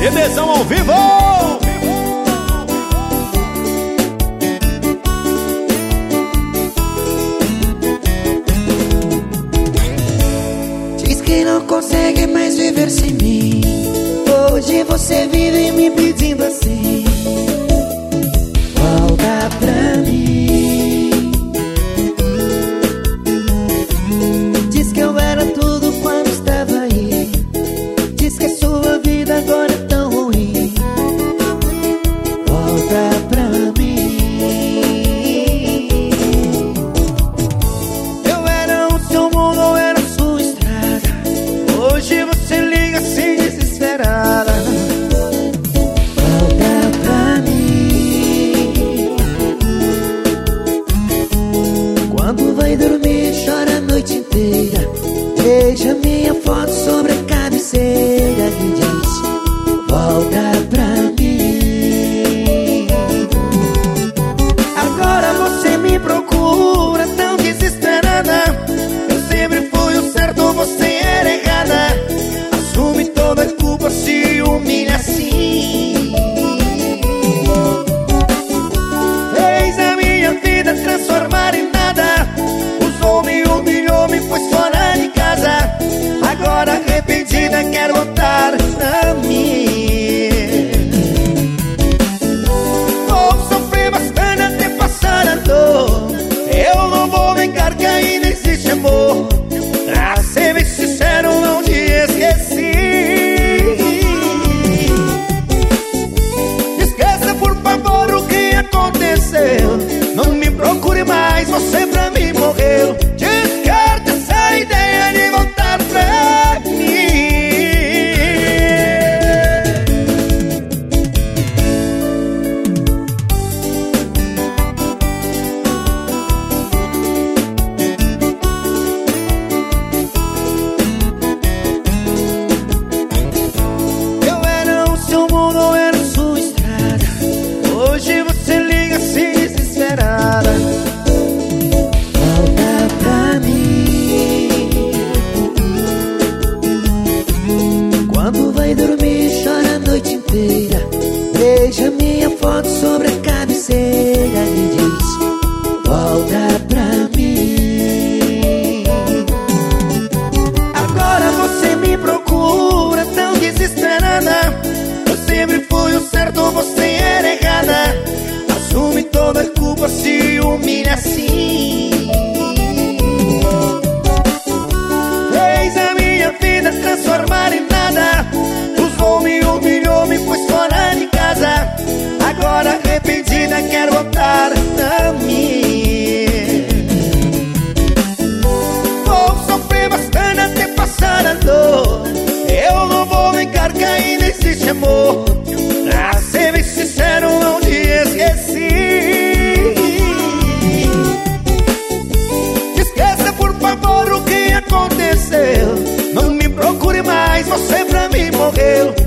GDzão ao vivo. Diz que não consegue mais viver sem mim. Hoje você vive me pedindo assim: volta pra mim. Diz que eu era tudo quando estava aí. Diz que a sua vida agora é tão ruim. Volta pra mim. Eu era o seu mundo, eu era a sua estrada. Hoje você liga assim desesperada. Volta pra mim. Quando vai dormir chora a noite inteira. Veja minha foto sobre a cabeceira e diz: volta pra mim. Agora você me procura tão desesperada. Eu sempre fui o certo, você era errada. Assume toda a culpa, se humilha assim. Fez a minha vida transformar em nada. Usou-me, humilhou, me pôs fora de casa. Agora arrependida quer voltar pra mim. Vou sofrer bastante até passar a dor. Eu não vou negar que ainda existe amor. Pra ser bem sincero, não te esqueci. Esqueça por favor o que aconteceu. Não me procure mais, você pra mim morreu. Descarta essa ideia de voltar pra mim. Eu era o seu mundo, eu era a sua estrada. Hoje você liga assim desesperada. Volta pra mim. Quando vai dormir chora a noite inteira. Veja minha foto sobre a cabeceira e diz: volta pra mim. Agora você me procura tão desesperada. Eu sempre fui o certo, você era errada. Assume toda a culpa, se humilha assim. Fez a minha vida transformar em nada. Usou-me, humilhou, me pôs fora de casa. Agora arrependida quer voltar pra mim. Vou sofrer bastante até passar a dor. Eu não vou negar que ainda existe amor. Pra ser bem sincero, não te esqueci. Esqueça por favor o que aconteceu. Não me procure mais, você pra mim morreu.